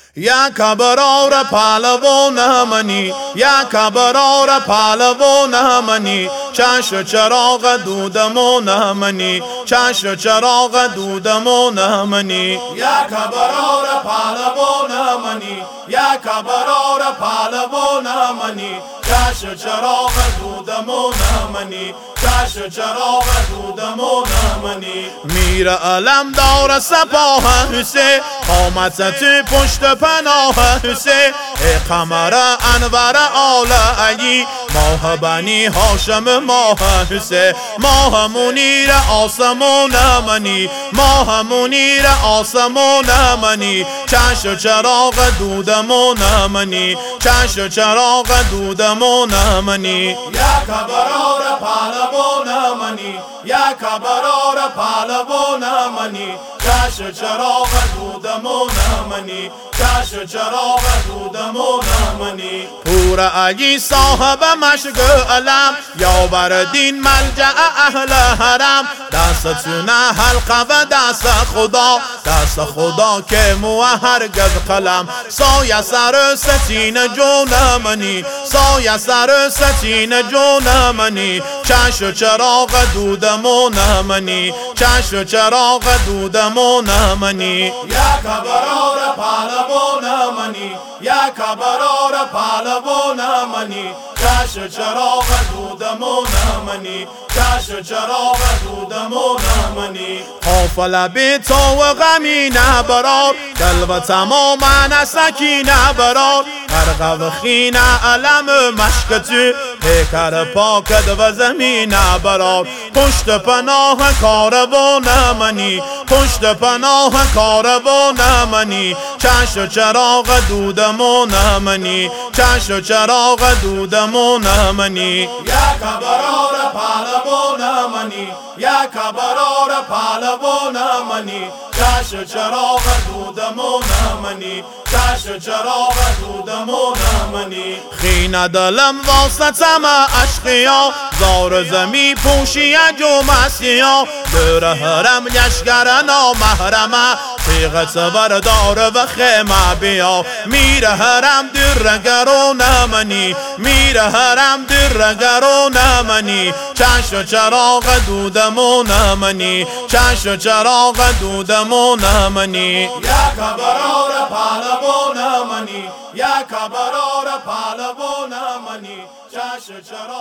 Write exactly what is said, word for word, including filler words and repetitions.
یا کبرار پهلوان منی، یا کبرار پهلوان منی، چشم و چراغ دودمان منی، چشم و چراغ دودمان منی. یا کبرار پهلوان منی، یا کبرار پهلوان منی، چشم و چراغ دودمان منی، چشم و چراغ دودمان منی. میر علم دار سپاه حسین، قامت تو پشت پناه حسین، ای قمر انور آل علی، ماه بنی هاشم ماه حسین، ماه منیر آسمان منی، ماه منیر آسمان منی، چشم و چراغ دودمان منی، چشم و چراغ دودمان منی. یا کبرار پهلوان منی، یا کبرار پهلوان منی، چشم و چراغ دودمان منی، چشم و چراغ دودمان منی. پور علی صاحب مشک علم، یاور دین ملجأ اهل حرم، دست چونه حلقه و دست خدا، دست خدا که مو هرگز قلم، سایه سر ستین جون منی، سایه سر ستین جون منی، چشم و چراغ دودمان منی، چشم و چراغ دودمان منی. یا کبرار پهلوان منی، یا کبرار پهلوان منی، چشم و چراغ دودمان منی، چشم و چراغ دودمان منی. قافله بی تو و غمی نبرار، دل و تماما سکینه برار، غرق و خینه علم مشک تو، پیکر پاکت و زمین برار، پشت پناه کاروان منی، پشت پناه کاروان منی، چشم و چراغ دودمان منی، چشم و چراغ دودمان منی. یا کبرار پهلوان منی، یا کبرار پهلوان منی، چشم و چراغ دودمان منی، چشم و چراغ دودمان منی. خینه دلم واسطم اشقیا، زار زمی پوشی جو مسیحا، دور حرم لشکر نامحرمه، تیغ صبر دار و خیمه بیا، میر حرم درگرون منی، میر حرم درگرون منی، چشم و چراغ دودمان منی، چشم و چراغ دودمان منی. یا کبرار پهلوان منی، یا کبرار پهلوان منی، چشم و چراغ